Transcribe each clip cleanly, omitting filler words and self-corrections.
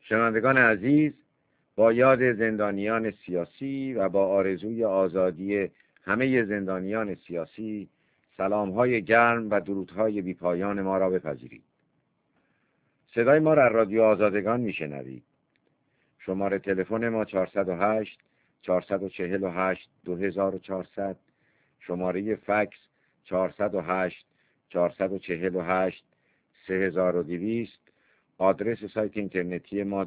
شنوندگان عزیز، با یاد زندانیان سیاسی و با آرزوی آزادی همه زندانیان سیاسی، سلام‌های گرم و درودهای بی‌پایان ما را بپذیرید. صدای ما را رادیو آزادگان میشنوید. شماره تلفن ما 408 448 2400، شماره فکس 408 448 3200، آدرس سایت اینترنتی ما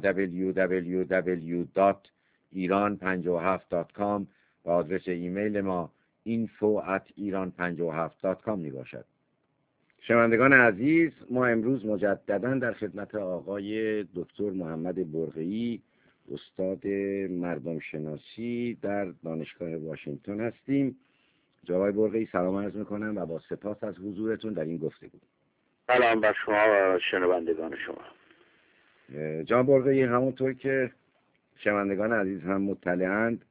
www.iran57.com و آدرس ایمیل ما info@iran57.com می باشد. شنوندگان عزیز، ما امروز مجددا در خدمت آقای دکتر محمد برقی‌ای، استاد مردم شناسی در دانشگاه واشنگتن هستیم. جناب برقی‌ای، سلام عرض میکنم و با سپاس از حضورتون در این گفتگو. سلام بر شما و شنوندگان شما. جناب برقی‌ای، همونطور که شنوندگان عزیز هم مطلعند،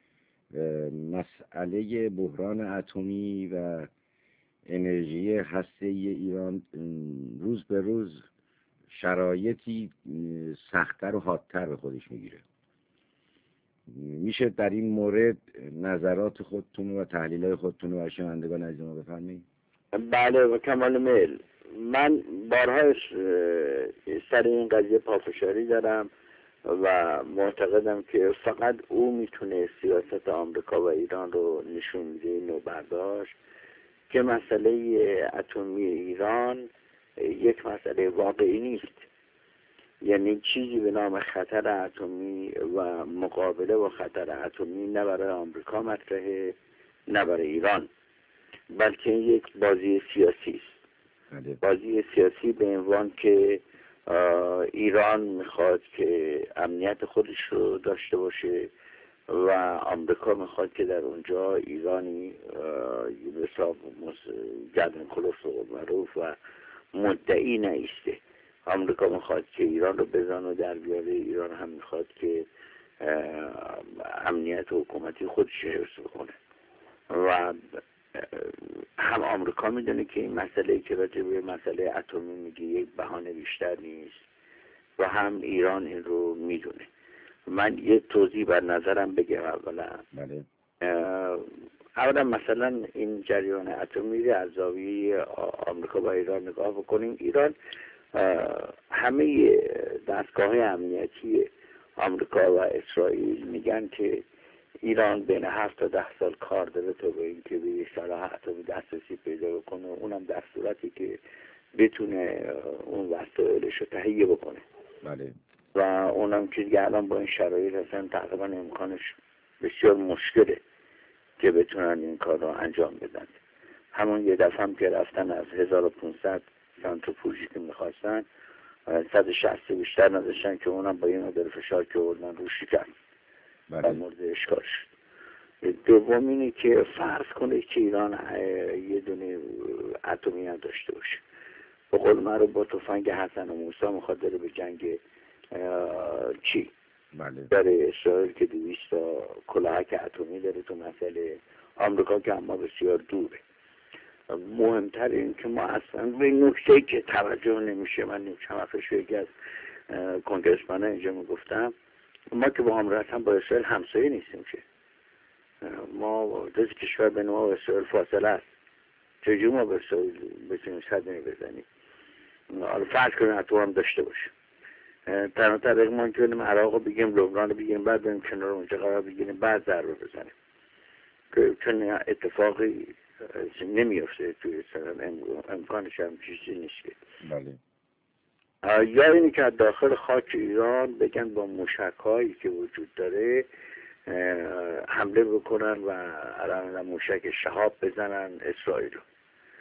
مسئله بحران اتمی و انرژی هسته‌ای ایران روز به روز شرایطی سخت‌تر و حادتر به خودش میگیره. میشه در این مورد نظرات خودتون و تحلیل‌های خودتون و شنوندگان عزیز ما بفرمایید؟ بله، و کمال میل. من بارها سر این قضیه پافشاری دارم و معتقدم که فقط او میتونه سیاست آمریکا و ایران رو نشون میده نو برداشت که مسئله اتمی ایران یک مسئله واقعی نیست. یعنی چیزی به نام خطر اتمی و مقابله با خطر اتمی نه برای آمریکا مطرحه نه برای ایران، بلکه یک بازی سیاسی است. بازی سیاسی به عنوان که ایران میخواد که امنیت خودش رو داشته باشه و آمریکا میخواد که در اونجا ایرانی حساب گردن کلفت و معروف و مدعی نایسته. آمریکا میخواد که ایران رو بزنه و در بیاره، ایران هم میخواد که امنیت حکومتی خودش حفظ بکنه. و هم آمریکا میدونه که این مسئله که راجع به مسئله اتمی میگه یک بهانه بیشتر نیست و هم ایران این رو میدونه. من یه توضیح بر نظرم بگم. اولا مثلا این جریان اتمی رو از زاویه آمریکا با ایران نگاه بکنیم. ایران همه دستگاه امنیتی آمریکا و اسرائیل میگن که ایران بین 7 تا 10 سال کار داره تا به اینکه به یک سلاح اتمی دسترسی پیدا بکنه، اونم در صورتی که بتونه اون وسایلش رو تهیه بکنه. بله. و اونم که دیگه الان با این شرایط اصلا تقریبا امکانش بسیار مشکله که بتونن این کار رو انجام بدن. همون یه دفعه هم که رفتن از 1500 سانتریفوژی که میخواستن 160 بیشتر نداشتن که اونم با این مدار فشار که آوردن رو شکست. بله. مورد اشکال شد. دوم اینه که فرض کنه که ایران یه دونه اتمی هم داشته باشه، به قول من رو با تفنگ حسن و موسی میخواد داره به جنگ چی؟ بله. داره اسرائیل که 200 تا کلاهک اتمی داره تو مسئله، آمریکا که اما بسیار دوره. مهمتر این که ما اصلا به نکته‌ای که توجه نمیشه، من چند وقتش یکی از کنگرسمن‌ها اینجا میگفتم، ما که با هم اصلا با اسرائیل همسایه نیستیم که ما دو کشور بین ما و اسرائیل فاصله است. چجوری ما به اسرائیل بتونیم صدمه بزنیم؟ حالا فرض کنیم اتم هم داشته باشه، تنها طریق ما که بریم عراق رو بگیم، لبنان رو بگیم، بعد بریم کنار اونجا قرار بگیریم، بعد ضربه بزنیم، که چون اتفاقی نمیفته توی سرم، امکانش هم چیزی نیست که. بله. یا اینی که از داخل خاک ایران بگن با موشک‌هایی که وجود داره حمله بکنن و الان موشک شهاب بزنن اسرائیل رو.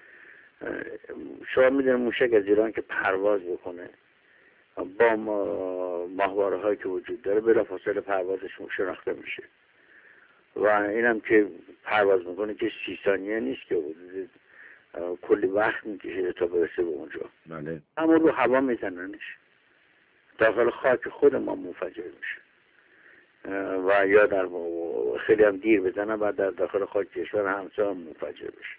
شما میدونید موشک از ایران که پرواز بکنه با ماهواره هایی که وجود داره بلافاصله پروازش شناخته میشه و اینم که پرواز میکنه که 30 ثانیه نیست که کلی وقت میکشه تا برسه به اونجا. بله. اما رو هوا میزننش، داخل خاک خود ما منفجر میشه و یا در خیلی هم دیر بزنن بعد در داخل خاک کشور همسایه هم منفجر بشه.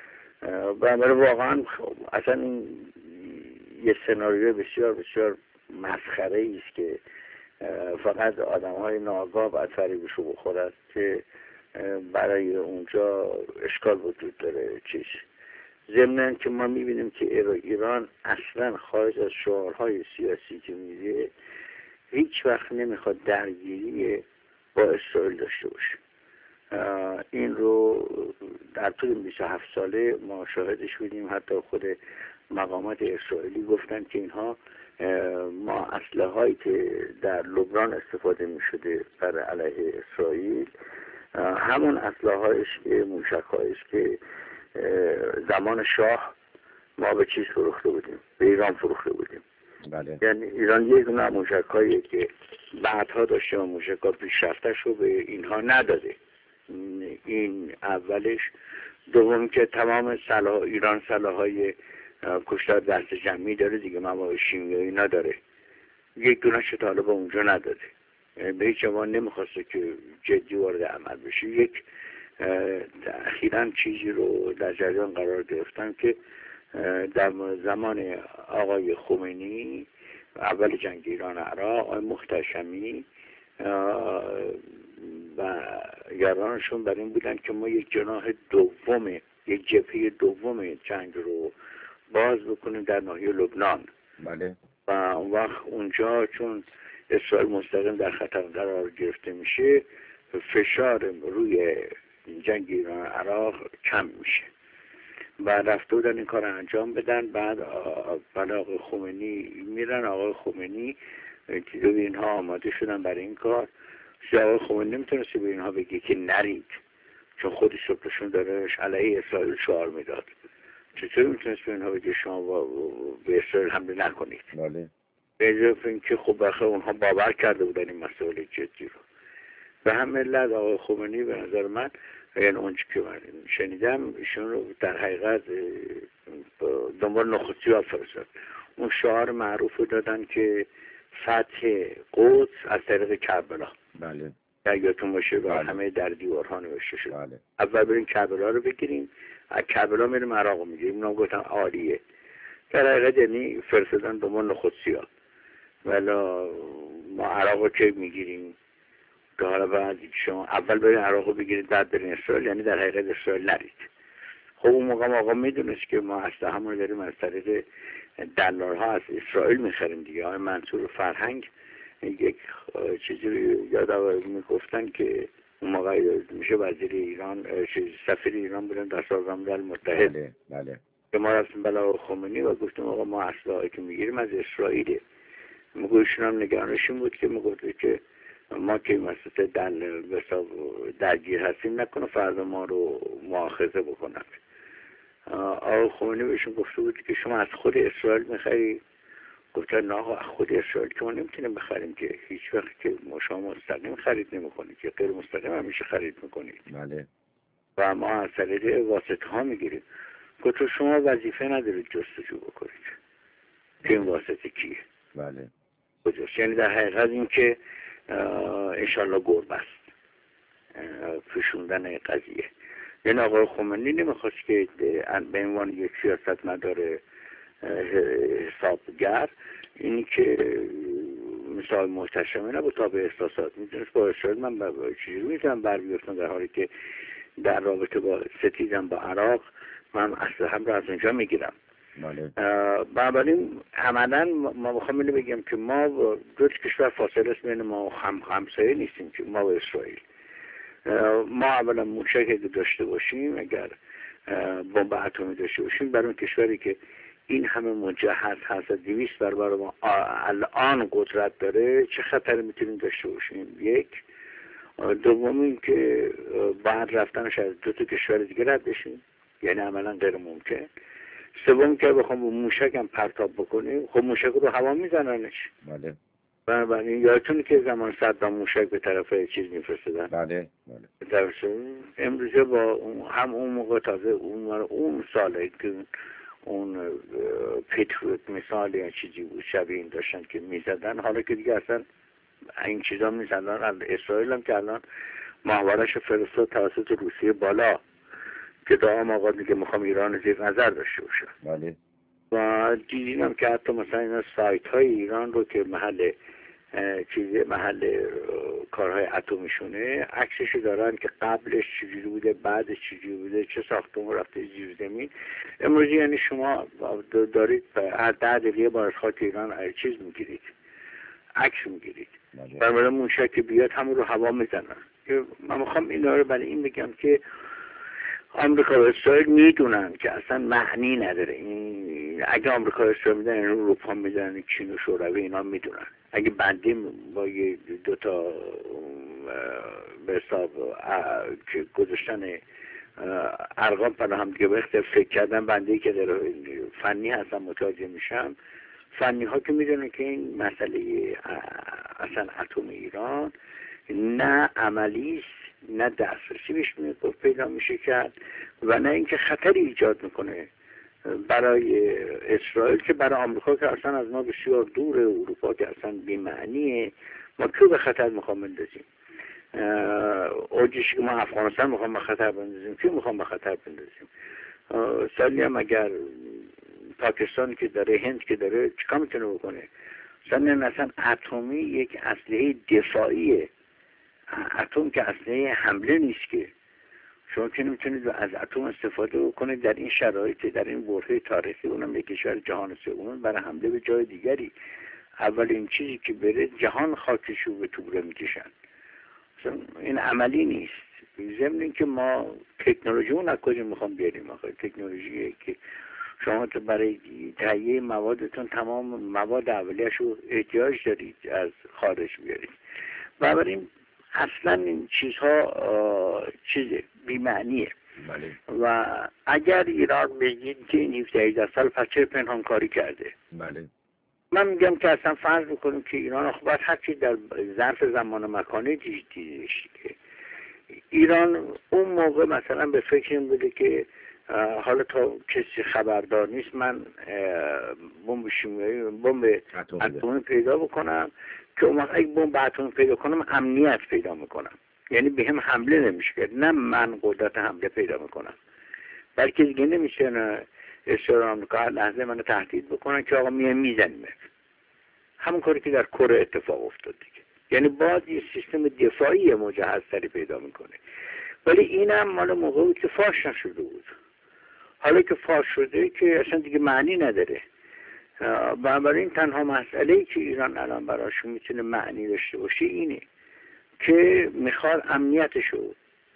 بنابراین واقعا اصلا این یه سناریو بسیار بسیار مسخره است که فقط آدم‌های ناآگاه باید فریبش رو بخورد که برای اونجا اشکال وجود داره چیز. ضمناً که ما می‌بینیم که ایران اصلاً خارج از شعارهای سیاسی که میده هیچ وقت نمیخواد درگیری با اسرائیل داشته باشه. این رو در طول 27 ساله ما شاهدش بودیم. حتی خود مقامات اسرائیلی گفتن که اینها ما اسلحه هایی که در لبنان استفاده می شده بر علیه اسرائیل همون اسلحه هایش که موشک هایش که زمان شاه ما به چیز فروخته بودیم، به ایران فروخته بودیم. بله. یعنی ایران یک نوع موشک هایی که بعدها داشته و موشک ها پیشرفتش رو به اینها نداده. این اولش. دوم که تمام سلاح ایران سلاح‌های کشتار دست جمعی داره دیگه، مواد شیمیایی نداره. یک دونش طالب اونجا نداده. به هیچ عنوان نمیخواسته که جدی وارد عمل بشه. یک اخیراً چیزی رو در جریان قرار گرفتن که در زمان آقای خمینی اول جنگ ایران عراق، آقای محتشمی و یارانشون بر این بودن که ما یک جناح دوم، یک جبهه دوم جنگ رو باز بکنیم در ناحیه لبنان. بله. و اون وقت اونجا چون اسرائیل مستقیم در خطر قرار گرفته میشه، فشار روی جنگ ایران عراق کم میشه و رفته بودن این کار انجام بدن. بعد آقای خمینی میرن، آقای خمینی که اینها آماده شدن برای این کار. آقای خمینی نمیتونسته به اینها بگه که نرید، چون خودش صبحشون داره علیه اسرائیل شعار میداد. چطور میتونست به اینها بگه شما به اسرائیل حمله نکنید؟ بله. به اضافه اینکه خب بخیر اونها باور کرده بودن این مسئله جدی رو. به همین علت آقای خمینی به نظر من، یعنی اونچه که من شنیدم، ایشون رو در حقیقت دنبال نخستی‌ها فرستاد. اون شعار معروف رو دادن که فتح قدس از طریق کربلا. بله. یادتون باشه و بله. همه در دیوارها نوشته شد. بله. اول بریم کربلا رو بگیریم، از کربلا میریم عراق رو میگیریم. اونا گفتن عالیه. در حقیقت یعنی فرستادن دنبال نخستی‌ها. ولی ما عراق رو که میگیریم که حالا بعد شما اول برین عراق رو بگیرید بعد برین اسرائیل، یعنی در حقیقت اسرائیل نرید. خب اون موقع آقا میدونست که ما اصلا همون داریم از طریق دلارها از اسرائیل میخریم دیگه. آقای منصور فرهنگ یک چیزی رو یاد میگفتن که اون موقع میشه وزیر ایران، سفیر ایران بودن در سازمان ملل متحد. بله. بله. که ما رفتیم بلا خمینی و گفتیم آقا ما اسلحه‌ای که میگیریم از اسرائیله. میگوشون هم نگرانشون بود که میگفت که ما که مسئله درگیر هستیم نکنه فردا ما رو مؤاخذه بکنن. آقا خمینی بهشون گفته بود که شما از خود اسرائیل میخری؟ گفتن نه آقا، از خود اسرائیل که ما نمیتونیم بخریم که، هیچ وقت که شما مستقیم خرید نمیکنید که غیر مستقیم همیشه خرید میکنید. بله. و ما از طریق واسطه ها میگیریم. گفت شما وظیفه ندارید جستجو بکنید که این واسطه کیه. بله. کجاست. یعنی در حقیقت این که انشالله گربه است پیشوندن قضیه. یعنی آقای خمینی نمیخواست که به عنوان یک سیاستمدار حسابگر اینی که مثال محتشمی نبود تا به احساسات میدونست با اسرائیل من چیزی میتونم بر بیفتم، در حالی که در رابطه با ستیزم با عراق من اصلا هم را از اونجا میگیرم. بله. بنابراین عملا ما میخوام اینو بگم که ما دو کشور فاصله است بین ما و همسایه نیستیم که ما و اسرائیل. ما اولا موشکی که داشته باشیم، اگر بمب اتمی داشته باشیم، برای اون کشوری که این همه مجهز هست 200 برابر ما الان قدرت داره، چه خطری میتونیم داشته باشیم؟ یک. دوم این که بعد رفتنش از دو تا کشور دیگه رد بشیم، یعنی عملا غیر ممکن. سوم که بخوام موشک هم پرتاب بکنیم، خب موشک رو هوا میزننش. بله. بنابراین یادتونه که زمان صدام موشک به طرف چیز میفرستادن. بله. بله. امروزه با هم اون موقع تازه اون ساله که اون پیتروت مثال یا چیزی بود شبیه این داشتن که میزدن. حالا که دیگه اصلا این چیزا میزدن. اسرائیل هم که الان محورش فرستاد توسط روسیه بالا که دام آقا دیگه میخوام ایران زیر نظر داشته باشه. بله. و دیدیم که حتی مثلا اینا سایت های ایران رو که محل کارهای اتمیشونه عکسشو دارن که قبلش چجوری بوده، بعدش چجوری بوده، چه ساختمون رفته زیر زمین. امروز یعنی شما دارید هر 10 دقیقه بار از خاک ایران چیز میگیرید، عکس میگیرید. برای موشک بیاد همون رو هوا میزنن. من میخوام اینا رو برای این بگم که آمریکا و اسرائیل میدونن که اصلا معنی نداره. این اگه آمریکا و اسرائیل میدن، این اروپا میدن، چین و شوروی اینا میدونن. اگه بندیم با یه دوتا به حساب که گذاشتن ارقام برای هم دیگه به فکر کردن، بنده ای که در فنی هستم متوجه میشم، فنی ها که میدونن که این مسئله اصلا اتم ایران نه عملی است، نه دسترسی بهش پیدا میشه کرد و نه اینکه خطری ایجاد میکنه برای اسرائیل که برای آمریکا که اصلا از ما بسیار دوره، اروپا که اصلا بی‌معنیه. ما کیو به خطر میخوام بندازیم؟ اوجیش که ما افغانستان میخوام به خطر بندازیم، کیو میخوام به خطر بندازیم؟ سالی هم اگر پاکستان که داره، هند که داره، چیکار میتونه بکنه؟ اصلا اتمی یک اسلحه دفاعیه. اتم که اسلحه حمله نیست که. شما که نمیتونید از اتم استفاده بکنید در این شرایط، در این برهه تاریخی، اونم یک کشور جهان سوم، برای حمله به جای دیگری. اولین چیزی که بره جهان خاکشو به توبره میکشن. این عملی نیست. ضمن اینکه ما تکنولوژی اون از کجا میخوام بیاریم؟ آخه تکنولوژیه که شما تو برای تهیه موادتون تمام مواد اولیه‌اش رو احتیاج دارید از خارج بیارید. بنابراین اصلا این چیزها چیز بی‌معنیه. بله. و اگر ایران بگید که این 17 سال پس چه پنهان کاری کرده؟ بله. من میگم که اصلا فرض بکنیم که ایران باید هرچی در ظرف زمان و مکانی دیدش که ایران اون موقع مثلا به فکر این بوده که حالا تا کسی خبردار نیست من بمب اتمی پیدا بکنم که اون وقت اگه بمب اتمی پیدا کنم امنیت پیدا میکنم، یعنی به هم حمله نمیشه کرد، نه من قدرت حمله پیدا میکنم، بلکه دیگه نمیشه اسرائیل آمریکا هر لحظه منو تهدید بکنن که آقا میزنیم. همون کاری که در کره اتفاق افتاد دیگه. یعنی باز یه سیستم دفاعی مجهزتری پیدا میکنه. ولی اینم مال موقعی که فاش نشده بود. حالا که فاش شده که اصلا دیگه معنی نداره. بنابراین تنها مسئله‌ای که ایران الان براش میتونه معنی داشته باشه اینه که میخواد امنیتشو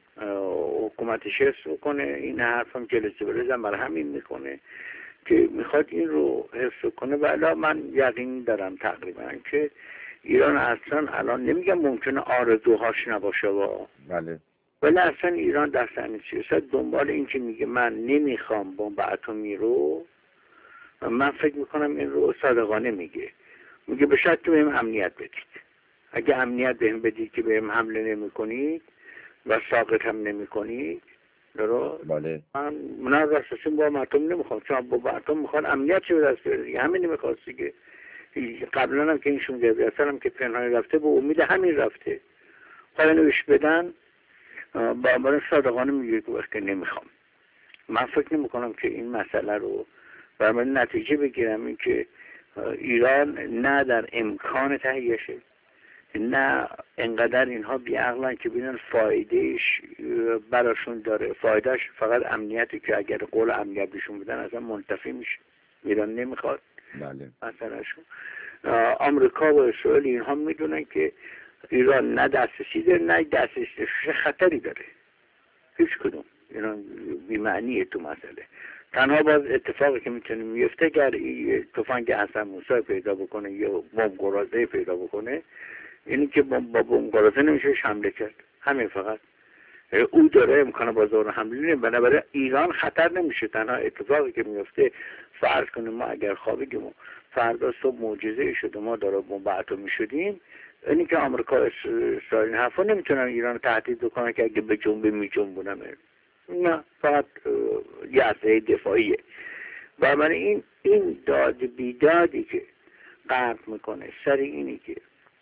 حکومتش حفظ بکنه. این حرفم جلسه بلزم برای همین میکنه که میخواد این رو حفظ کنه. ولی من یقین دارم تقریبا که ایران اصلا الان نمیگم ممکنه آرزوهاش نباشه بله، ولی اصلا ایران در صحنه سیاست دنبال این که میگه من نمیخوام بمب اتمی رو، من فکر میکنم این رو صادقانه میگه به شرط که بهم امنیت بدید. اگه امنیت بهم بدید که بهم حمله نمیکنید و ساقط هم نمیکنید، بله، من از اساسی با اتم نمیخوام، چون با اتم میخوان امنیت چه به دست بیاره. همین میخواست دیگه. قبلا هم که این 16 سال هم که پنهانی رفته به امید همین رفته. خواهی نوش بدن با من صادقانه میگه که وقتی نمیخوام. من فکر نمیکنم که این مسئله رو برای نتیجه بگیرم این که ایران نه در امکان تهیهشه، نه انقدر اینها بیعقلن که ببینن فایدهش براشون داره. فایدهش فقط امنیتی که اگر قول امنیت بهشون بدن اصلا منتفی میشه. ایران نمیخواد. بله. مثلا آمریکا و اسرائیل اینها میدونن که ایران نه دسترسی داره نه دسترسی خطری داره. هیچ کدوم. ایران بی‌معنیه تو مسئله. تنها باز اتفاقی که میتونه میفته اگر تفنگ حسن موسی پیدا بکنه یا بمب گرازه پیدا بکنه، اینی که با بمب گرازه نمیشه حمله کرد. همین فقط. او داره امکان بازار حمله نمیشه. بنابراین ایران خطر نمیشه. تنها اتفاقی که میفته فرض کنیم ما اگر خوابیدیم و فردا صبح معجزه شده ما داره بمب اتمی شدیم، اینی که آمریکا اسرائیل حرفا نمیتونن ایران رو تهدید بکنن که اگه به جنبه میجنبونم. نه، فقط یه اسلحه دفاعیه. بنابراین این داد بیدادی که غرب میکنه سر اینی که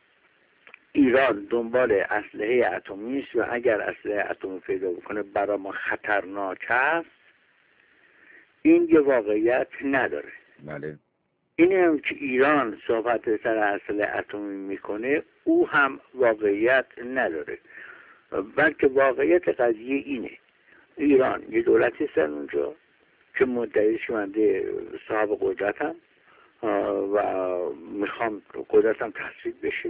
ایران دنبال اسلحه اتمی است و اگر اسلحه اتمی پیدا بکنه برای ما خطرناک است، این یه واقعیت نداره. بله. اینی هم که ایران صحبت سر اصل اتمی میکنه او هم واقعیت نداره، بلکه واقعیت قضیه اینه: ایران یه دولتی هستن اونجا که مدعی شونده صاحب قدرتن و میخوام قدرتم تثبیت بشه.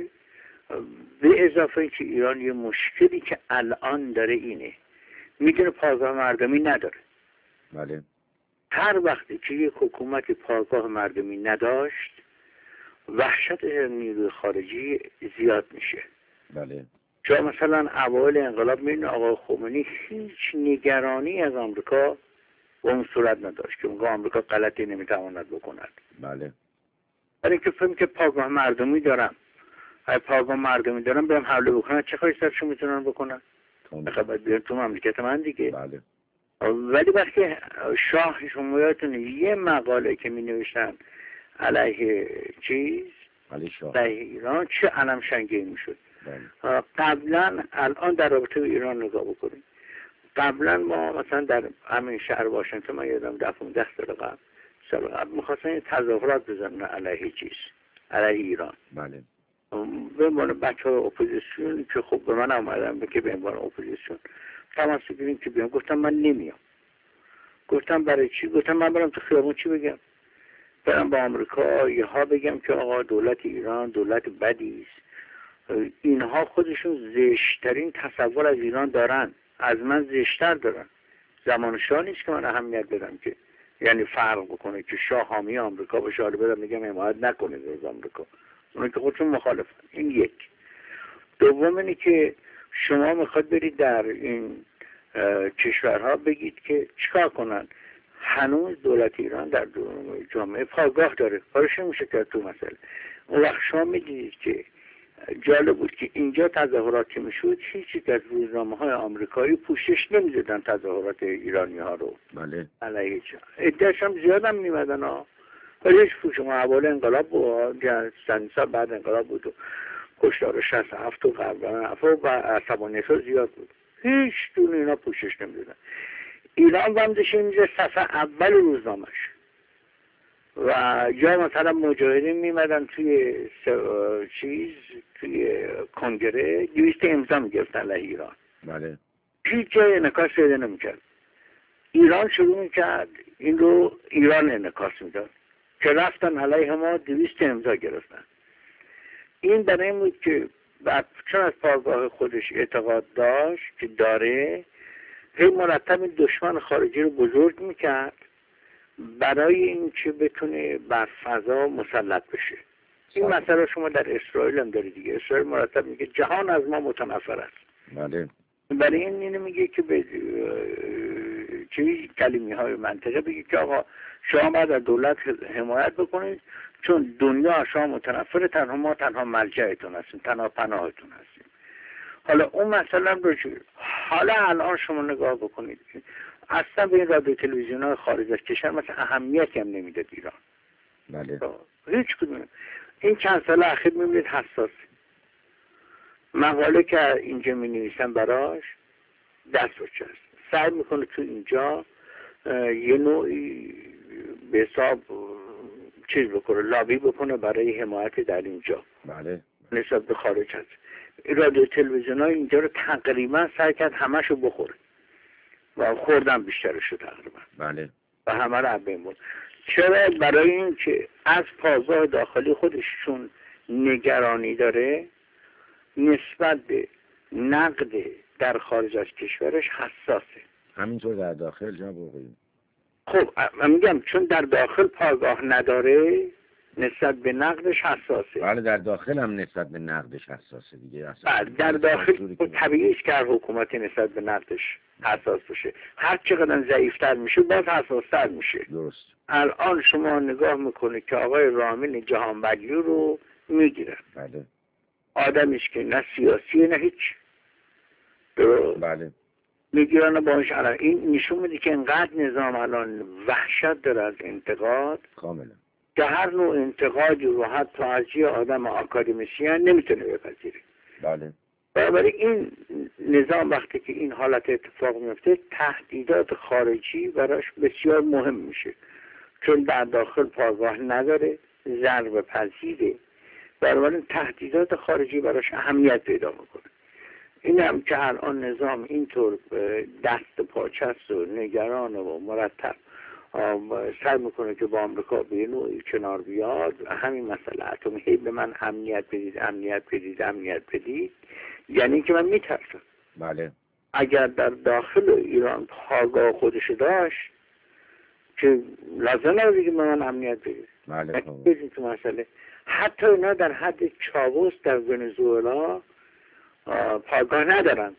به اضافه که ایران یه مشکلی که الان داره اینه: میدونه پایگاه مردمی نداره. بله. هر وقتی که یک حکومت پایگاه مردمی نداشت، وحشت نیروی خارجی زیاد میشه. بله. چون مثلا اوایل انقلاب میبینید آقای خمینی هیچ نگرانی از آمریکا به اون صورت نداشت که اونگاه آمریکا غلطی نمیتواند بکند. بله. برای اینکه فهمی که پایگاه مردمی دارم، اگه پایگاه مردمی دارم برم حمله بکنن، چه کاری سرشون میتونن بکنن؟ باید بیان تو مملکت من دیگه. بله. ولی وقتی شاه، شما یادتونه یه مقاله که می نوشتن علیه چیز، علیه ایران، چه علم شنگی می شد. قبلا الان در رابطه با ایران نگاه بکنیم. قبلا ما مثلا در همین شهر واشنگتن، من یادم 10 سال قبل میخواستن تظاهرات بزنن علیه چیز، علیه ایران. بله. به عنوان بچه های اپوزیسیون که خب به من آمدن که به عنوان اپوزیسیون تماس بگیریم که بیام. گفتم من نمیام. گفتم برای چی؟ گفتم من برم تو خیابون چی بگم؟ برم با آمریکایی ها بگم که آقا دولت ایران دولت بدی است. اینها خودشون زشترین تصور از ایران دارن، از من زشتر دارن. زمان شاه نیست که من اهمیت بدم که یعنی فرق بکنه که شاه حامی آمریکا باشه، حالا برم میگم حمایت نکنه از آمریکا، اون که خودشون مخالفن. این یک. دوم اینه که شما میخواد برید در این کشورها بگید که چیکار کنن. هنوز دولت ایران در جامعه پایگاه داره، کارش نمیشه کرد تو مسئله. اون وقت شما میدیدید که جالب بود که اینجا تظاهرات که میشد هیچی که از روزنامه‌های آمریکایی پوشش نمیدادن تظاهرات ایرانی ها رو. بله. علیه چه ادعاش هم زیاد هم میمدن ها، ولی هیچ پوش. ما اول انقلاب بود، چند سال بعد انقلاب بود و کشتار 67 و قبل و عصبانیت زیاد بود، هیچ دون اینا پوشش نمیدادن. ایران بندشه میشه صفحه اول روزنامه‌اش و یا مثلا مجاهدین میمدن توی توی کنگره 200 امضا میگرفتن علیه ایران. بله. هیچ جای انعکاس پیدا نمیکرد. ایران شروع میکرد این رو ایران انعکاس میداد که رفتن علیه ما 200 امضا گرفتن. این برای این بود که چون از پایگاه خودش اعتقاد داشت که داره، هی مرتب دشمن خارجی رو بزرگ میکرد برای این که بتونه بر فضا مسلط بشه. این مسئله شما در اسرائیل هم داری دیگه. اسرائیل مرتب میگه جهان از ما متنفر است. بله. برای این اینو میگه که به کلمی های منطقه بگه که آقا شما باید از دولت حمایت بکنید چون دنیا از شما متنفره، تنها تنها ملجأتون هستیم، تنها پناهتون هستیم. حالا اون مسئله رو حالا الان شما نگاه بکنید اصلا به این رادیو تلویزیون های خارج از کشور مثلا اهمیتی هم نمیداد ایران. بله. هیچ کدوم. این چند سال اخیر میبینید حساس مقاله که اینجا می نویسن براش دست و چست سعی میکنه تو اینجا یه نوعی به حساب چیز بکنه، لابی بکنه برای حمایت در اینجا. بله. نسبت به خارج هست. رادیو تلویزیون های اینجا رو تقریبا سعی کرد همشو بخوره و خوردن بیشترشو تقریبا. بله. و همه رو عبیم بود. چرا؟ برای این که از پایگاه داخلی خودشون نگرانی داره، نسبت به نقد در خارج از کشورش حساسه. همینطور در داخل جناب برقی. خب من میگم چون در داخل پایگاه نداره نسبت به نقدش حساسه. بله در داخل هم نسبت به نقدش حساسه دیگه. بله در داخل طبیعی است که هر حکومتی نسبت به نقدش حساس بشه. هر چقدر ضعیفتر میشه باز حساستر میشه. درست. الان شما نگاه میکنید که آقای رامین جهانبدلی رو میگیرن. بله. آدمیش که نه سیاسیه نه هیچ. بله. میگیرن باش. الان این نشون میده که انقدر نظام الان وحشت داره از انتقاد کاملا که هر نوع انتقادی رو حتی از یه آدم آکادمیسین نمیتونه بپذیره. بله. برای این نظام وقتی که این حالت اتفاق میفته تهدیدات خارجی براش بسیار مهم میشه. چون در داخل پایگاه نداره، ضربه پذیره، بنابراین تهدیدات خارجی براش اهمیت پیدا میکنه. این هم که الان نظام اینطور دست پاچه است و نگران و مرتب سعی میکنه که با آمریکا به نوعی کنار بیاد. همین مسئله اتمی، هی به من امنیت بدید امنیت بدید امنیت بدید، یعنی که من میترسم. بله. اگر در داخل ایران پایگاه خودش داشت که لازم نبوده که به من امنیت بدید. بله. بدید تو مسئله حتی اینا در حد چاووس در ونزوئلا پایگاه ندارن،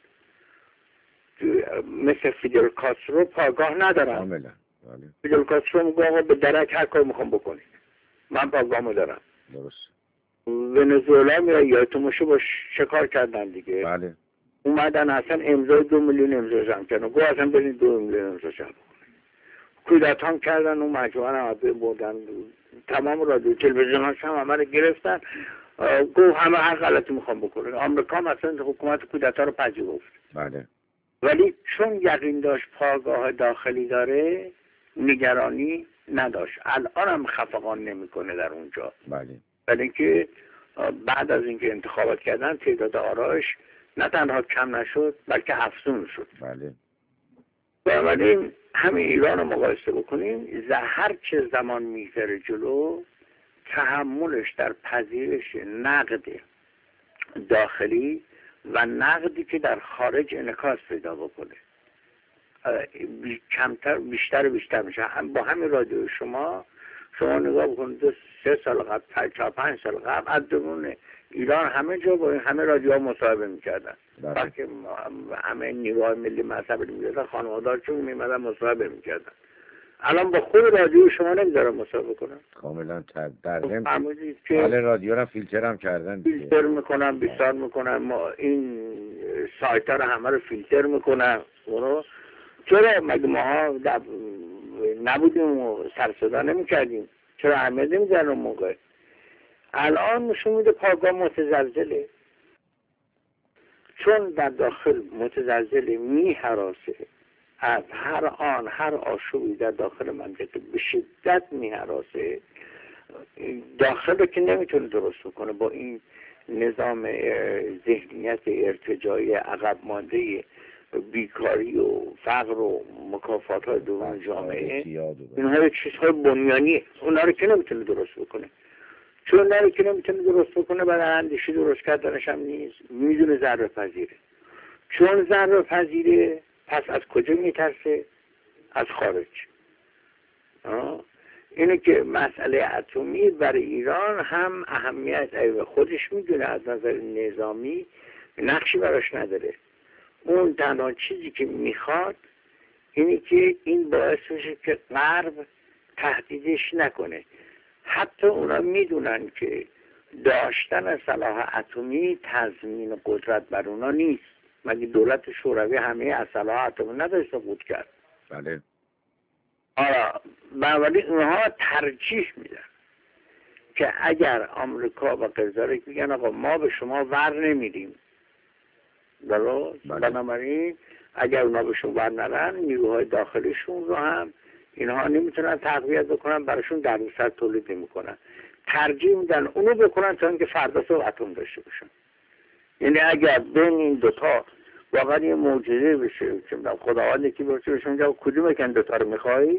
مثل فیدل کاسترو پایگاه ندارن. کاملا. بله. فیدل کاسترو میگه آقا به درک هر کار میخوام بکنید، من پایگاهمو دارم. درست. ونزوئلا میاد یا تو مشه با شکار کردن دیگه. بله. اومدن اصلا امضای 2 میلیون امضا جمع کردن، گفت اصلا برید 2 میلیون امضا جمع کنید. کودتا هم کردن و مجموعه هم بردن، تمام رادیو تلویزیون هاش هم همه رو گرفتن، گفت همه هر غلطی میخوام بکنه. آمریکا مثلا حکومت کودتا رو پذیرفت. بله. ولی چون یقین داشت پایگاه داخلی داره نگرانی نداشت. الان هم خفقان نمیکنه در اونجا. بله. ولی اینکه بعد از اینکه انتخابات کردن تعداد آرایش نه تنها کم نشد بلکه افزون شد. بله. بنابراین همین ایران رو مقایسه بکنیم، هر چه زمان میگذره جلو تحملش در پذیرش نقد داخلی و نقدی که در خارج انعکاس پیدا بکنه بیشتر میشه. با همین رادیو شما نگاه بکنید 3 سال قبل 4-5 سال قبل از درون ایران همه جا با همه رادیوها مصاحبه میکردن. بلکه همه نیروهای ملی مذهبی میکردن، خانواده‌هاشون میمدن مصاحبه میکردن. الان با خود رادیو شما نمیذارن مصاحبه کنن. کاملا در ضمن که حال رادیو را فیلتر هم کردن، فیلتر میکنن، بیشتر میکنن، ما این سایت ها رو همه رو فیلتر میکنن. چرا مگه ماها نبودیم و سر صدا نمیکردیم؟ چرا اهمیت نمیدن اون موقع؟ الان نشون میده پایگاه متزلزله، چون در داخل متزلزله میهراسه. از هر آشوبی در داخل منطقه به شدت میهراسه. داخل رو که نمیتونه درست بکنه با این نظام ذهنیت ارتجاعی عقب مانده بیکاری و فقر و مکافات های درون جامعه. اینها چیزهای بنیانیه، اونا رو که نمیتونه درست بکنه. چون اونا رو که نمیتونه درست بکنه برای اندیشی درست کردنش هم نیست. میدونه ضربه پذیره. چون ضربه پذیره پس از کجا میترسه؟ از خارج. اینه که مسئله اتمی برای ایران هم اهمیت خودش میدونه، از نظر نظامی نقشی براش نداره. اون تنها چیزی که میخواد اینه که این باعث بشه که غرب تهدیدش نکنه. حتی اونا میدونن که داشتن سلاح اتمی تضمین قدرت بر اونا نیست. مگه دولت شوروی همه اسلحه اتمی نداشت سقوط کرد؟ بله. بنابراین اونها ترجیح میدن که اگر آمریکا و غیره میگن آقا ما به شما ور نمیدیم، درست؟ بنابراین اگر اونا به شما ور نرن، نیروهای داخلشون رو هم اینها نمیتونن تقویت بکنن، براشون دردسر تولید نمیکنن. ترجیح میدن اونو بکنن تا اینکه فردا صبح اتم داشته باشن. یعنی اگر بین این دوتا واقعا یه معجزه بشه که خداوند یکی باشه بهشون کدوم کن دوتا رو میخوایی،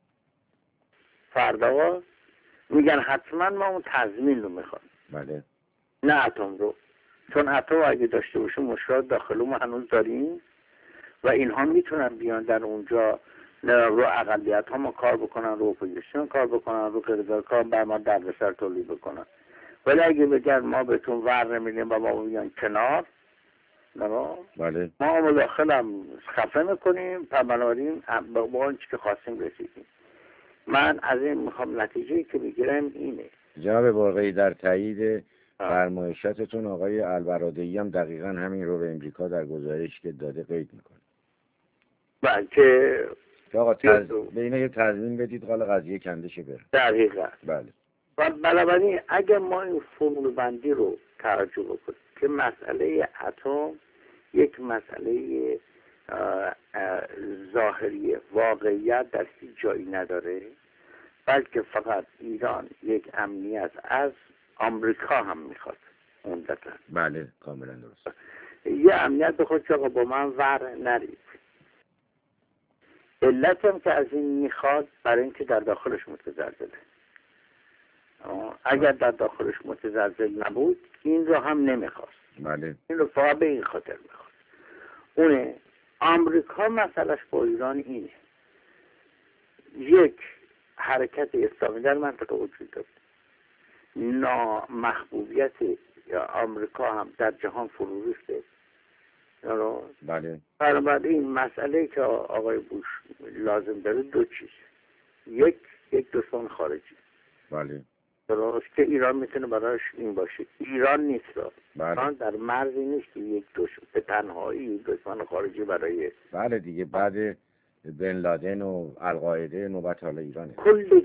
فردا میگن حتما ما اون تضمین رو میخوایم. بله. نه اتم رو. چون اتم اگه داشته باشه مشکلات داخلی ما هنوز داریم و اینها میتونن بیان در اونجا رو اقلیت ها ما کار بکنن، رو اپوزیسیون کار بکنن، رو غیر کار بر ما دردسر تولید بکنن. ولی اگه بگن ما بهتون ور نمیدیم و ما بیان کنار، بله. ما مداخل هم خفه میکنیم، بنابراین با اون چی که خواستیم رسیدیم. من از این میخوام نتیجه‌ای که بگیرم اینه. جناب برقی در تایید فرمایشاتتون آقای البرادعی هم دقیقاً همین رو به امریکا در گزارش که داده قید میکنه. بله که آقا به اینا یه تضمین بدید قال قضیه کنده شه بره. دقیقاً. بله. و بنابراین اگر ما این فرمول بندی رو توجه بکنیم که مسئله اتم یک مسئله ظاهری واقعیت در هیچ جایی نداره، بلکه فقط ایران یک امنیت از آمریکا هم میخواد عمدتاً. بله کاملا درست. یه امنیت بخواد که آقا با من ور نرید. علت هم که از این میخواد برای اینکه در داخلش متزلزله. اگر در داخلش متزلزل نبود این رو هم نمیخواست. بله. این رو فقط به این خاطر میخواست. اونه آمریکا مسئلهش با ایران اینه، یک حرکت اسلامی در منطقه وجود داره، نامحبوبیت آمریکا هم در جهان فرو ریخته. بله. بنابراین مسئله که آقای بوش لازم داره دو چیز، یک دشمن خارجی. بله. درست که ایران میتونه برایش این باشه. ایران نیست را. بله. ایران در مرزی نیست که یک به تنهایی دشمن خارجی برای. بله دیگه بعد بن لادن و القاعده نوبت حال ایرانه. کل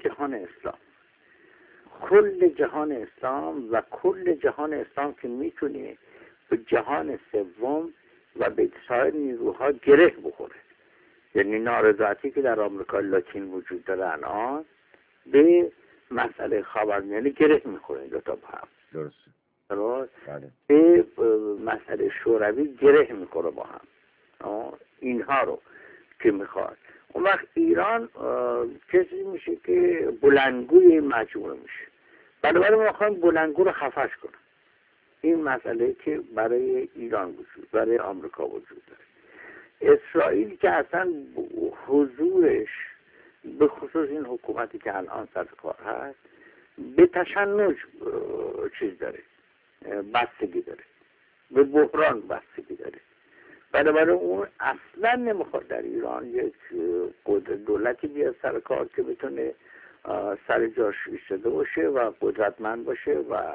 جهان اسلام و کل جهان اسلام که میتونه به جهان سوم و به سایر نیروها گره بخوره. یعنی نارضایتی که در آمریکا لاتین وجود داره الان به مسئله خاورمیانه گره میخوره این دوتا با هم. درسته. بله. به مسئله شوروی گره میخوره با هم. اینها رو که میخواد. اون وقت ایران کسی میشه که بلندگوی این مجموعه میشه. بنابراین ما خواهیم بلندگو رو خفش کنم. این مسئله که برای ایران وجود، برای آمریکا وجود داره. اسرائیل که اصلا حضورش به خصوص این حکومتی که الان سر کار هست به تشنج چیز داره، بستگی داره، به بحران بستگی داره. بنابراین اون اصلا نمیخواد در ایران یک دولتی بیاد سر کار که بتونه سر جاش ایستاده باشه و قدرتمند باشه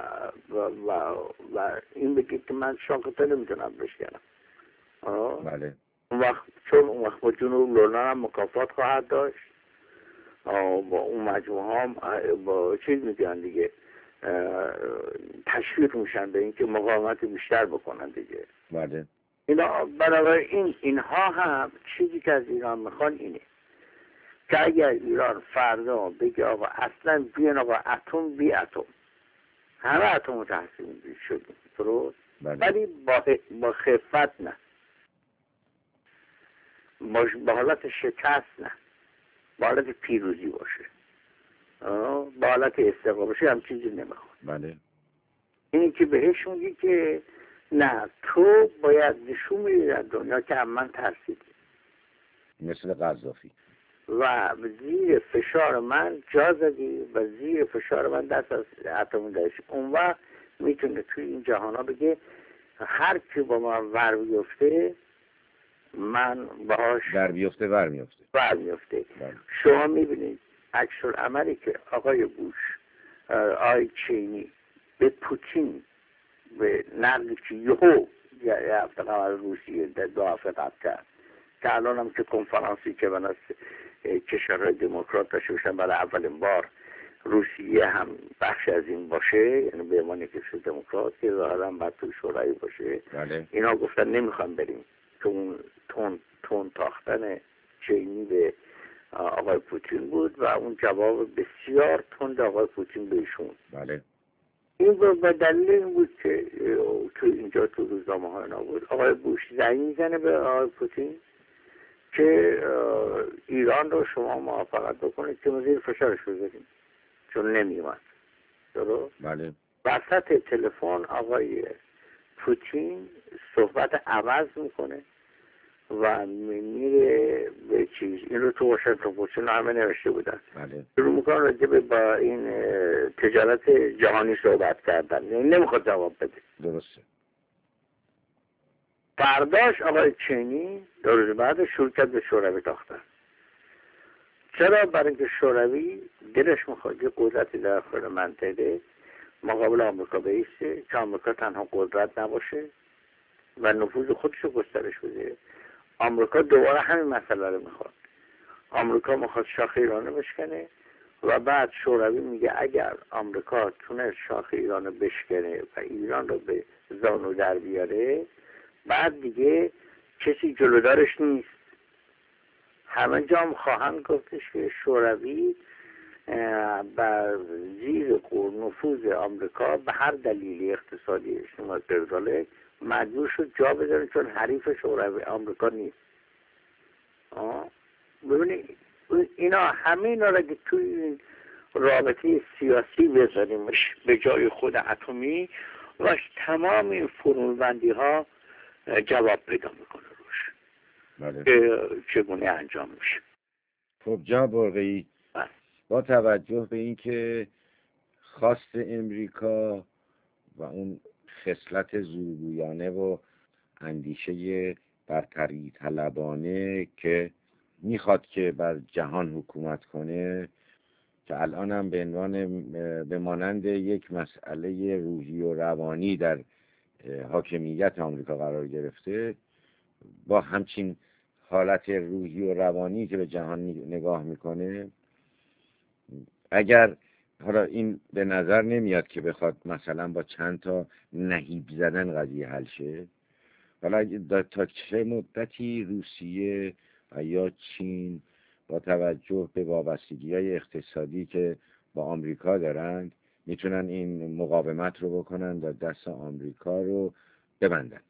و این بگید که من شاکتا نمیتونم بشکنم. بله. چون اون وقت با جنوب لبنان هم مکافات خواهد داشت، با اون مجموعه هم با چیز میگن دیگه، تشویق میشن به اینکه مقاومت بیشتر بکنن دیگه. بله. اینا بنابراین اینها هم چیزی که از ایران میخوان اینه که اگر ایران فردا بگه آقا اصلا بیان آقا اتم بی اتم، همه اتم رو تحسین شدیم درست، ولی با خفت نه، با حالت شکست نه، با حالت پیروزی باشه، با حالت استقلال باشه، هم چیزی نمیخواد. بله. اینی که بهش میگی که نه تو باید نشون میدی در دنیا که من ترسیدی، مثل قذافی، و زیر فشار من جا زدی و زیر فشار من دست از اتم داشت. اون وقت میتونه توی این جهان ها بگه هر کی با من ور بیفته من باهاش در بیفته ور میفته. شما میبینید عکس العملی که آقای بوش آقای چینی به پوتین به نقلی که یهو یه هفته قبل روسیه در 2 هفته قبل کرد که الان هم که کنفرانسی که بناس کشورهای دموکرات داشته باشن برای اولین بار روسیه هم بخش از این باشه، یعنی به عنوان کشور دموکرات که ظاهرا بعد توی شورای باشه. بله. اینا گفتن نمیخوام بریم که اون تون تاختن چینی به آقای پوتین بود و اون جواب بسیار تند آقای پوتین به ایشون. بله. این به دلیل این بود که تو اینجا تو روزنامه ها اینا بود آقای بوش زنگ میزنه به آقای پوتین که ایران رو شما موافقت بکنید که ما زیر فشارش بذاریم چون نمیومد. درست؟ بله. وسط تلفن آقای پوتین صحبت عوض میکنه و میره به چیز، این رو تو واشنگتن پست همه نوشته بودن. بله. شروع میکنه راجع به با این تجارت جهانی صحبت کردن، یعنی نمیخواد جواب بده. درسته. فرداش آقای چینی 2 روز بعد شروع کرد به شوروی تاختن. چرا؟ برای اینکه شوروی دلش میخواد یه قدرتی در داخل منطقه مقابل آمریکا بایسته که آمریکا تنها قدرت نباشه و نفوذ خودش رو گسترش بده. آمریکا دوباره همین مسئله رو میخواد. آمریکا میخواد شاخ ایران رو بشکنه و بعد شوروی میگه اگر آمریکا تونه شاخ ایران رو بشکنه و ایران رو به زانو در بیاره بعد دیگه کسی جلودارش نیست. همه جا هم خواهند گفتش که شوروی بر زیر نفوذ آمریکا به هر دلیلی اقتصادی اجتماعی غیرذالک مجبور شد جا بذاره، چون حریف شوروی آمریکا نیست. ببینید اینا همه اینا را که توی این رابطه سیاسی بذاریمش به جای خود اتمی و تمام این فرونبندی ها جواب پیدا میکنه روش. بله. که چگونه انجام میشه. خب جناب برقی، با توجه به اینکه خواست امریکا و اون خصلت زورگویانه و اندیشه برتری طلبانه که میخواد که بر جهان حکومت کنه، که الان هم به عنوان به مانند یک مسئله روحی و روانی در حاکمیت آمریکا قرار گرفته، با همچین حالت روحی و روانی که به جهان نگاه میکنه، اگر حالا این به نظر نمیاد که بخواد مثلا با چند تا نهیب زدن قضیه حل شه، ولی تا چه مدتی روسیه و یا چین با توجه به وابستگی‌های اقتصادی که با آمریکا دارند میتونن این مقاومت رو بکنن و دست آمریکا رو ببندن؟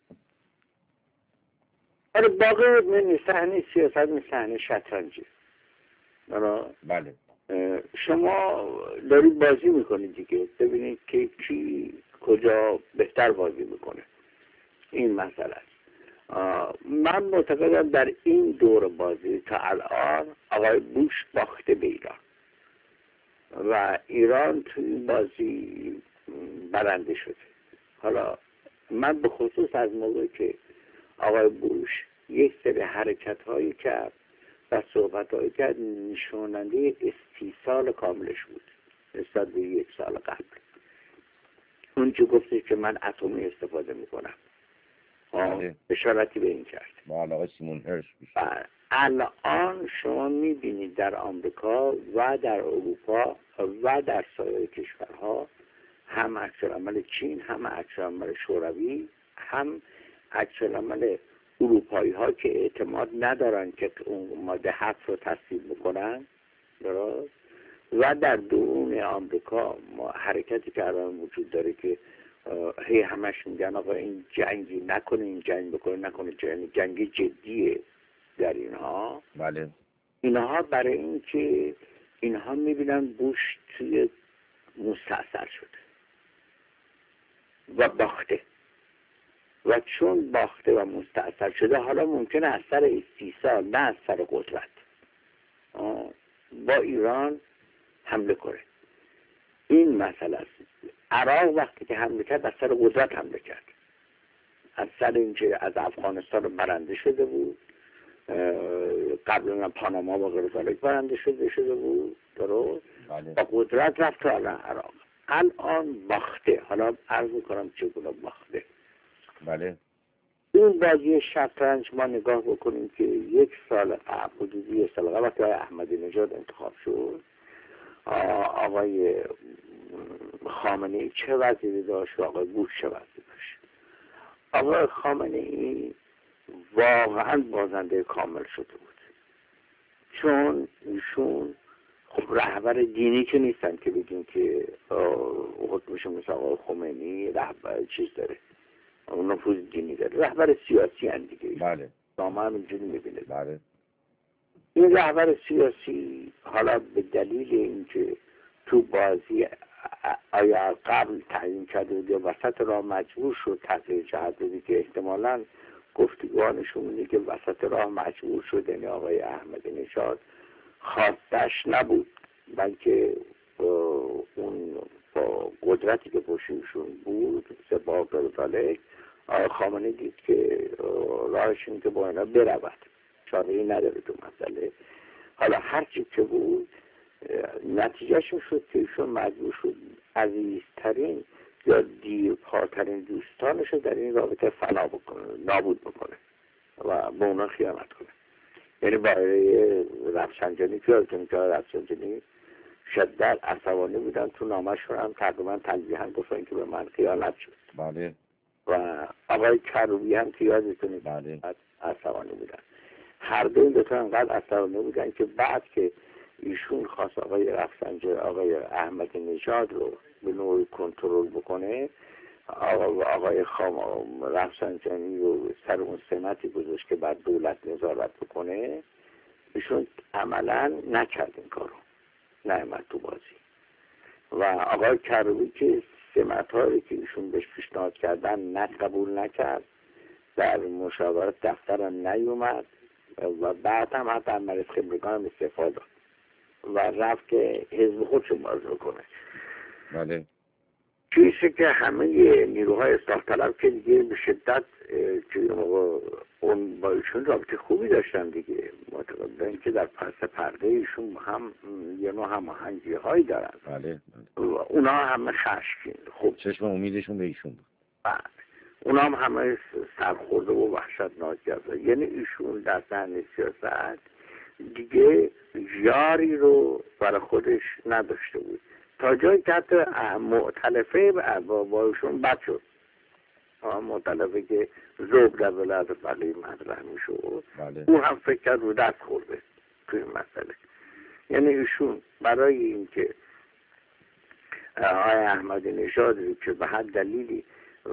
آره، باقی صحنه سیاست صحنه شطرنجی. بله. شما دارید بازی میکنید دیگه، ببینید که کی کجا بهتر بازی میکنه. این مسئله است. من معتقدم در این دور بازی تا الان آقای بوش باخته به ایران و ایران توی این بازی برنده شده. حالا من به خصوص از موقعی که آقای بوش یک سری حرکت هایی کرد و صحبت هایی کرد نشاننده استیصال کاملش بود نسبت به یک سال قبل. اون که گفتش که من اتمی استفاده میکنم، اشارتی به این کرد. با علاقه سیمون هرش بیشت. الان شما میبینید در آمریکا و در اروپا و در سایر کشورها هم عکس‌العمل چین، هم عکس‌العمل شوروی، هم عکس‌العمل اروپایی ها که اعتماد ندارن که اون ماده 7 رو تصویب بکنن، درست؟ و در درون آمریکا حرکتی که الان وجود داره که هی همش میگن آقا این جنگی نکنه، این جنگ بکنه نکنه، جنگ جدیه در اینها. بله. اینها برای این که اینها میبینن بوش توی مستعصل شده و باخته، و چون باخته و مستعصل شده حالا ممکنه از سر استیصال نه از سر قدرت با ایران حمله کنه. این مسئله است. عراق وقتی که حمله کرد از سر قدرت حمله کرد، از سر اینکه از افغانستان برنده شده بود، قبلا پاناما و غیره برنده شده بود، درست؟ با قدرت رفت تا عراق. الان باخته. حالا عرض میکنم چگونه باخته. بله. این بازی شطرنج ما نگاه بکنیم که یک سال قبل، حدودی یک سال قبل وقتی احمدی نژاد انتخاب شد، آقای خامنه‌ای چه وضعی داشت و آقای بوش چه وضعی داشت. آقای خامنه‌ای واقعا بازنده کامل شده بود، چون ایشون خب رهبر دینی که نیستن که بگیم که حکمش مثل آقای خمینی رهبر چیز داره، نفوذ دینی داره، رهبر سیاسی هن دیگه. بله. شما هم اینجوری میبینید. بله. این رهبر سیاسی حالا به دلیل اینکه تو بازی آیا قبل تعیین کرده بود یا وسط راه مجبور شد تغییر جهت بدی، که احتمالاً گفتگوانشون میگه که وسط راه مجبور شد، یعنی آقای احمدی نژاد خواستش نبود، بلکه اون با قدرتی که پشتشون بود سپاه غیرذالک آقای خامنه‌ای دید که راهش اینه که با اینا برود، چاره‌ای نداره تو مسئله. حالا هرچی که بود نتیجهش شد که ایشون مجبور شد عزیزترین یا دیرپاترین دوستانش رو در این رابطه فنا بکنه، نابود بکنه و به اونا خیانت کنه. یعنی برای رفسنجانی که رفسنجانی شدت عصبانی بودن، تو نامه‌شون هم تقریبا تلویحاً گفتن که به من خیانت شد. بله. و آقای کروبی هم که یادتونه بله. عصبانی بودن. هر دو این دوتا انقدر عصبانی بودن که بعد که ایشون خواست آقای رفسنجانی، آقای احمدی نژاد رو به نوعی کنترل بکنه. آقای رفسنجانی رو سر اون سمتی گذاشت که بعد دولت نظارت بکنه. ایشون عملا نکرد این کارو، نعمت تو بازی. و آقای کروبی که سمت‌هایی که ایشون بهش پیشنهاد کردن قبول نکرد، در مشاورت دفتر هم نیومد و بعد هم حتی مریض خبرگان هم استعفا داد و رفت که حزب خودشون بازی کنه. بله. چیزی که همه نیروهای اصلاح طلب که دیگه به شدت اون با ایشون رابطه خوبی داشتن دیگه، معتقد اینکه در پس پرده ایشون هم یه نوع هماهنگی هایی دارن. بله. اونا همه خشمگین، خب چشم امیدشون به ایشون بود. بعد اونا هم همه سرخورده و وحشتناک کرده. یعنی ایشون در صحنه سیاست دیگه یاری رو برای خودش نداشته بود، تا جایی که حتی مؤتلفه با ایشون بد شد. مؤتلفه که ذوق در ولایت فقیه مطرح میشد، او هم فکر کرد رو دست خورده توی این مسئله. یعنی ایشون برای اینکه آقای احمدی نژاد که به هر دلیلی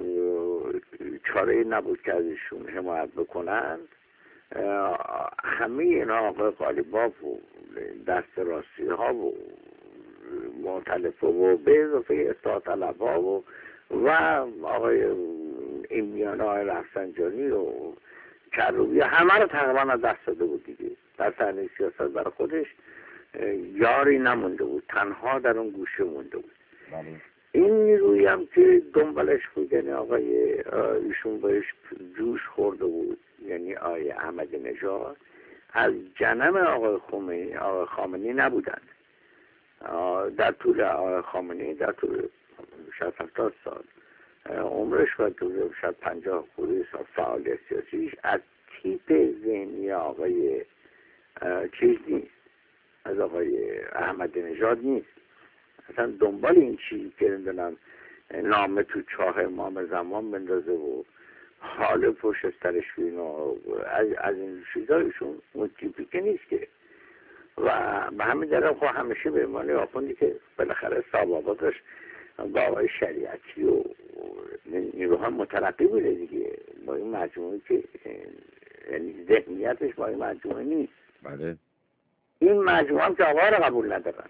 چاره نبود که ازشون حمایت بکنند، همه اینا آقای قالیباف و دست راستی ها و مؤتلفه و به اضافه اصلاح طلب ها و آقای این میان آقای رفسنجانی و کروبی همه رو تقریبا از دست داده بود دیگه. در صحنه سیاست برای خودش یاری نمونده بود، تنها در اون گوشه مونده بود. این نیرویی هم که دنبالش بود، یعنی آقای ایشون بهش جوش خورده بود، یعنی آقای احمدی نژاد، از جنم آقای خامنه‌ای نبودند. در طول آقای خامنه‌ای در طول 60-70 سال عمرش و طول 50 سال فعالیت سیاسیش از تیپ ذهنی آقای چیز نیست، از آقای احمدی نژاد نیست. اصلا دنبال این چیزی که نمیدونم نامه تو چاه امام زمان بندازه و حال پشت سرش بین و از این چیزایشون اون تیپی که نیست که. و به همین دلیل خب همیشه به عنوان آخوندی که بالاخره سابقاتش با آقای شریعتی و نیروها مترقی بوده دیگه، با این مجموعی که یعنی ذهنیتش با این مجموعه نیست. بله. این مجموعه هم که آقا رو قبول ندارن،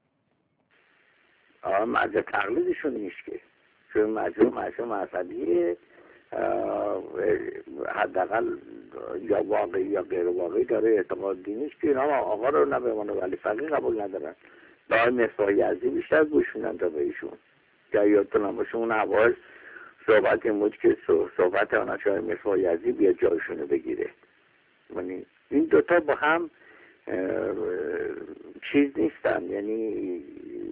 مرز تقلیدشون نیست که، چون مجموعه مذهبیه، حداقل یا واقعی یا غیر واقعی داره اعتقاد دینیش که اینا آقا رو نه به عنوان ولی فقیه قبول ندارن. با آقای مصباح یزدی بیشتر گوش میدن تا به ایشون. که یادتون هم باشه اون اول صحبت این بود که صحبت آنچه های مصباح یزدی بیا جایشونو بگیره. یعنی این دوتا با هم چیز نیستن، یعنی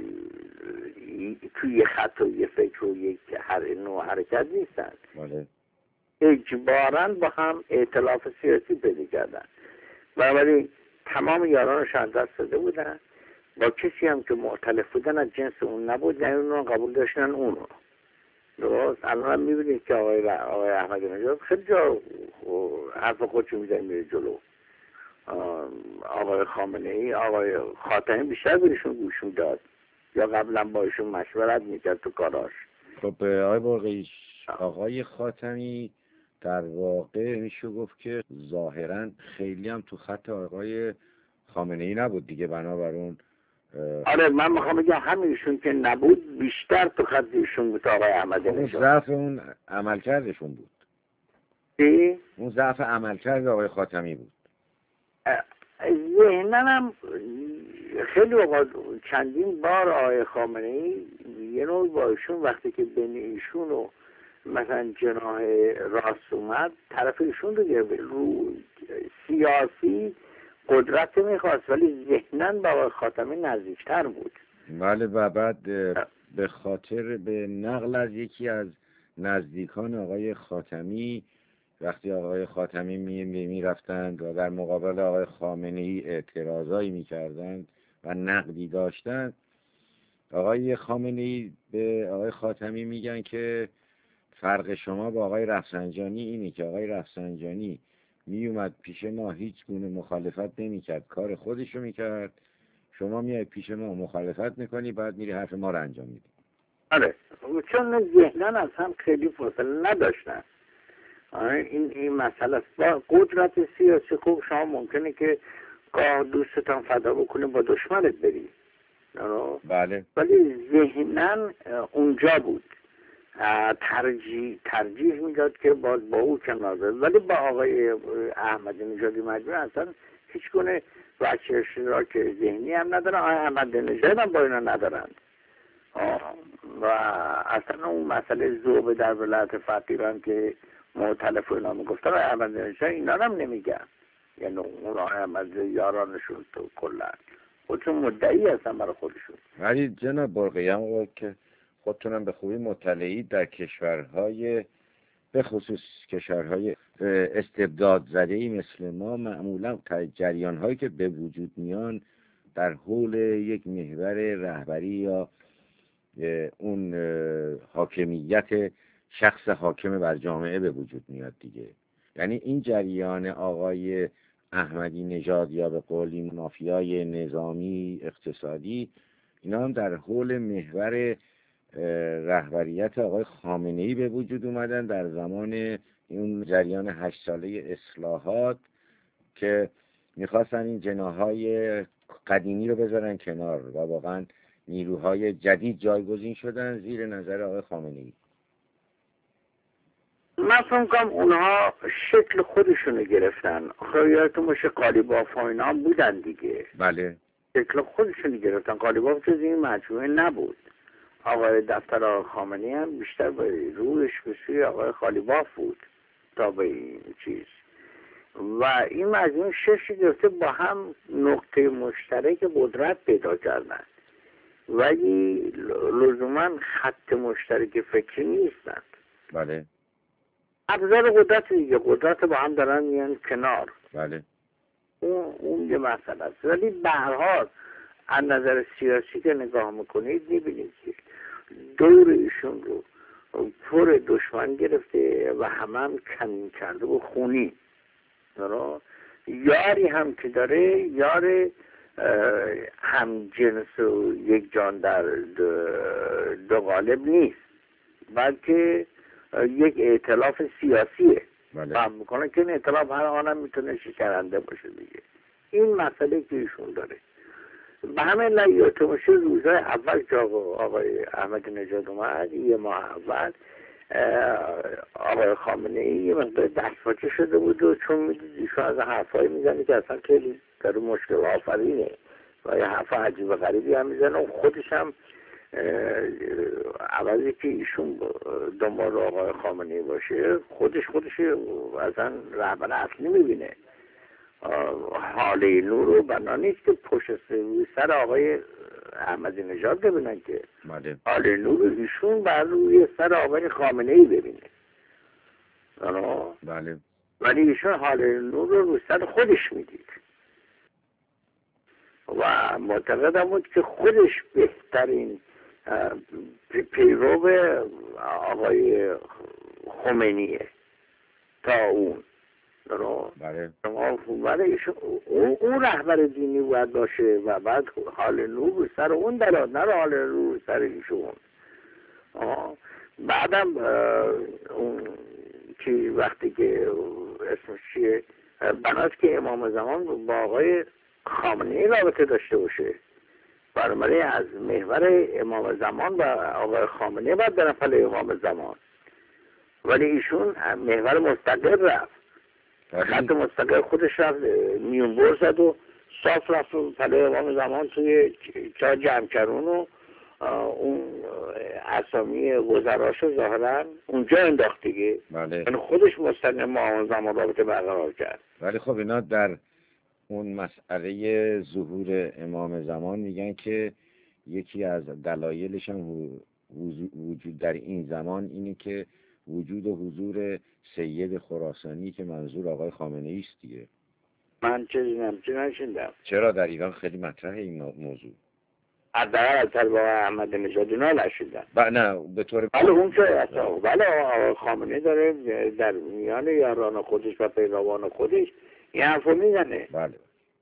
توی یه خط و یه فکر و یک نوع حرکت نیستن. بله. اجباراً با هم ائتلاف سیاسی پیدا کردن. بنابراین تمام یارانش از دست داده بودن. با کسی هم که مختلف بودن از جنس اون نبود، نه اون قبول داشتن اونو. درست الان میبینید که آقای احمدی نژاد خیلی جا حرف خودشو میزنه میره جلو. آقای خامنه‌ای، آقای خاتمی بیشتر بهشون گوش میداد یا قبلا با ایشون مشورت میکرد تو کاراش. خب آقای برقی، آقای خاتمی در واقع میشه گفت که ظاهرا خیلی هم تو خط آقای خامنه‌ای نبود دیگه، بنابراین آره من میخوام بگم همینشون که نبود بیشتر تو خط ایشون بود آقای احمدی نژاد. ضعف اون عملکردشون بود. چی؟ اون ضعف عملکرد آقای خاتمی بود. ذهناً هم خیلی اوقات چندین بار آقای خامنه‌ای یه نوع با ایشون وقتی که بین ایشون و مثلا جناح راست اومد طرف ایشون رو گرفت، رو سیاسی قدرت میخواست ولی ذهناً با آقای خاتمی نزدیکتر بود. بله. و بعد به خاطر به نقل از یکی از نزدیکان آقای خاتمی، وقتی آقای خاتمی میرفتند و در مقابل آقای خامنه‌ای اعتراضایی میکردند و نقدی داشتند، آقای خامنه‌ای به آقای خاتمی میگن که فرق شما با آقای رفسنجانی اینه که آقای رفسنجانی میومد پیش ما هیچ گونه مخالفت نمیکرد، کار خودشو میکرد، شما میای پیش ما مخالفت میکنی، بعد میری حرف ما رو انجام میدی. آره، چون ذهنن از هم خیلی فاصله نداشتن. این مسئله است. با قدرت سیاسی خوب شما ممکنه که گاه دوستتان فدا بکنه با دشمنت بری، بله. ولی ذهنن اونجا بود، ترجیح میداد که با او کنار بره. ولی با آقای احمدی نژادی مجموعی اصلا هیچ گونه وجه اشتراک ذهنی هم ندارن. آقای احمدی نژاد هم با اینا ندارن و اصلا اون مسئله ذوب در ولایت فقیران که مختلف اینا میگفتن آقای احمدی نژاد اینا هم نمیگن، یعنی اون آقای احمدی یارانشون تو کلا خودشون مدعی هستن برای خودشون. ولی جناب برقی هم که خودتونم به خوبی مطلعی، در کشورهای به خصوص کشورهای استبداد زده‌ای مثل ما معمولا جریان‌هایی که به وجود میان در حول یک محور رهبری یا اون حاکمیت شخص حاکم بر جامعه به وجود میاد دیگه. یعنی این جریان آقای احمدی نژاد یا به قولی مافیای نظامی اقتصادی، اینا هم در حول محور رهبریت آقای خامنه‌ای به وجود اومدن در زمان این جریان 8 ساله اصلاحات که میخواستن این جناح‌های قدیمی رو بذارن کنار و واقعا نیروهای جدید جایگزین شدن زیر نظر آقای خامنه‌ای. من فکر می‌کنم اونها شکل خودشونو گرفتن. آخه یادتون باشه قالیباف ها اینا هم بودن دیگه. بله. شکل خودشونو گرفتن. قالیباف جز این مجموعه نبود. آقای دفتر آقای خامنه‌ای هم بیشتر به رویش به سوی آقای قالیباف بود تا به این چیز. و این مجموعه شکل گرفته، با هم نقطه مشترک قدرت پیدا کردن، ولی لزوما خط مشترک فکری نیستند. بله. ابزار قدرت دیگه، قدرت با هم دارن میان کنار. بله. اون یه مسئله است. ولی به هر حال از نظر سیاسی که نگاه میکنید میبینید که دور ایشون رو پر دشمن گرفته و هم کمین کرده و خونی. یاری هم که داره یار هم جنس و یک جان در دو قالب نیست، بلکه یک ائتلاف سیاسیه. فهم میکنه که این ائتلاف هر آنم میتونه شکننده باشه دیگه. این مسئله که ایشون داره به همین لایت باشه. روزای اول که آقای احمدی نژاد اومد، یه ماه اول، آقای خامنه‌ای یه مقدار دستپاچه شده بود و چون میدید ایشون از حرفایی میزنه که اصلا خیلی داره مشکل آفرینه و یه حرف عجیب و غریبی هم میزنه و خودش هم عوضی که ایشون دنبال آقای خامنه‌ای باشه خودش اصلا رهبر اصلی میبینه. حاله نور رو بنا نیست که پشت سر آقای احمدی نژاد ببینن که حاله نور ایشون بر روی سر آقای خامنه‌ای ببینه. بله. ولی ایشون حاله نور رو سر خودش میدید و معتقدم بود که خودش بهترین پیرو آقای خمینیه تا اون. بله. اون رهبر دینی باید باشه و بعد حال نور سر اون دراد، نه حال نور سر ایشون. بعدم اون که وقتی که اسمش چیه بناست که امام زمان با آقای خامنه‌ای رابطه داشته باشه، برای از محور امام زمان و آقای خامنه‌ای باید برن پله امام زمان، ولی ایشون محور مستقل رفت، خط مستقل خودش رفت میونبر زد و صاف رفت پله امام زمان توی چا جمع‌کرون و اون اسامی وزراشو ظاهرا اونجا انداخت دیگه. بله. یعنی خودش مستقل امام زمان رابطه برقرار کرد. ولی خب اینا در اون مسئله ظهور امام زمان میگن که یکی از دلایلش هم وجود در این زمان اینه که وجود و حضور سید خراسانی که منظور آقای خامنه‌ای است دیگه. من چیزی نشیندم. چرا در ایران خیلی مطرحه این موضوع؟ حداقل از طرف احمدی نژاد اینا نشیندم. نه به طور بله اون چه اصلا بله آقای خامنه‌ای داره در میان یاران خودش و پیروان خودش این حرفو میزنه. بله.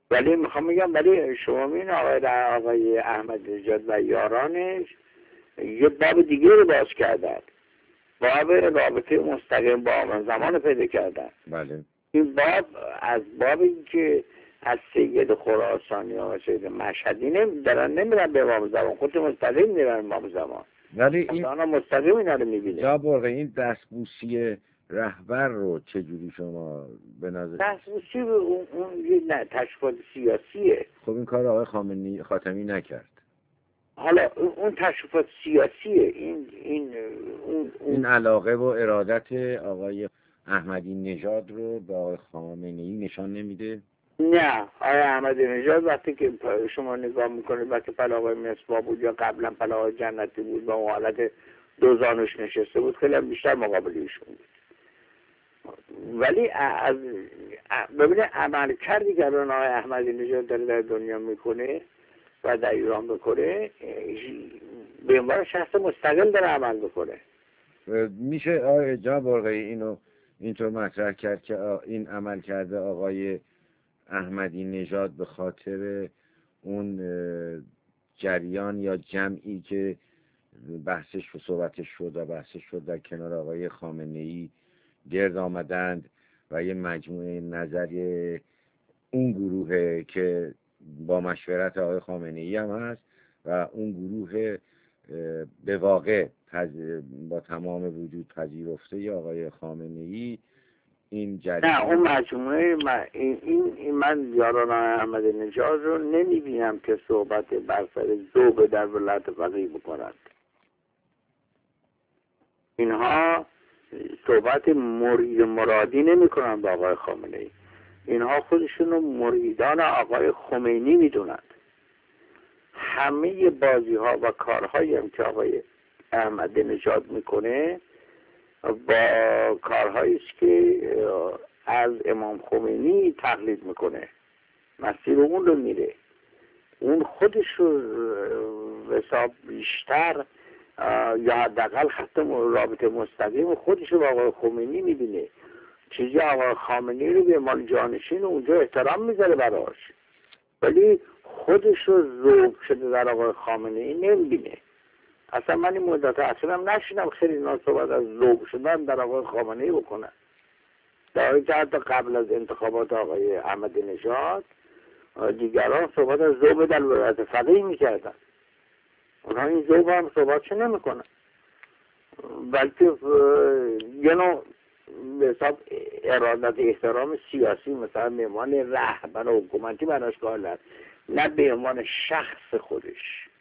ولی میخوام بگم ولی شما میبینید آقای احمدی نژاد و یارانش یه باب دیگه رو باز کردن، باب رابطه مستقیم با آمن زمان پیدا کردن. بله. این باب از بابی که از سید خراسانی و سید مشهدی نمیرن به امام زمان، خود مستقیم میرن امام زمان، ولی این مستقیم اینا رو میبینه. جا برقه این دستبوسی رهبر رو چجوری شما به نظر؟ دستبوسی اون نه تشکیلات سیاسیه. خب این کار آقای خاتمی نکرد. حالا اون تشریفات سیاسیه. این علاقه و ارادت آقای احمدی نژاد رو به آقای خامنه‌ای نشان نمیده؟ نه، آقای احمدی نژاد وقتی که شما نگاه میکنید وقتی پلا آقای مصباح بود یا قبلا پلا آقای جنتی بود و اون حالت دو زانوش نشسته بود خیلی بیشتر مقابل ایشون بود. ولی ببینید عمل کردی که الان آقای احمدی نژاد داره در دنیا میکنه و در ایران بکنه به عنوان شخص مستقل داره عمل بکنه. میشه آقای جا برقی اینو اینطور مطرح کرد که این عمل کرده آقای احمدی نژاد به خاطر اون جریان یا جمعی که بحثش و صحبتش شد و بحثش شد در کنار آقای خامنه‌ای گرد آمدند و یه مجموعه نظری اون گروهه که با مشورت آقای خامنه‌ای هم هست و اون گروه به واقع با تمام وجود پذیرفته ی آقای خامنه‌ای این جریان. نه اون مجموعه من یاران احمدی نژاد رو نمیبینم که صحبت بر سر ذوق در ولایت فقیه بکنند. اینها صحبت مرادی نمی کنند با آقای خامنه‌ای. اینها خودشون رو مریدان آقای خمینی میدونند. همه بازی ها و کارهایی هم که آقای احمدی نژاد میکنه با کارهایی است که از امام خمینی تقلید میکنه، مسیر اون رو میره. اون خودش رو حساب بیشتر یا حداقل خط رابطه مستقیم خودش رو با آقای خمینی میبینه. چیزی آقای خامنه‌ای رو به مال جانشین اونجا احترام میذاره براش، ولی خودش رو ذوب شده در آقای خامنه‌ای نمیبینه. اصلا من این مدت اصلا نشیدم خیلی اینا صحبت از ذوب شدن در آقای خامنه‌ای بکنن، در حالی که حتی قبل از انتخابات آقای احمدی نژاد دیگران صحبت از ذوب در ولایت فقیه میکردن. اونها این ذوب هم صحبتش نمیکنن، بلکه یه نوع به حساب ارادت احترام سیاسی مثلا به عنوان رهبر حکومتی براش قائلن، نه به عنوان شخص خودش.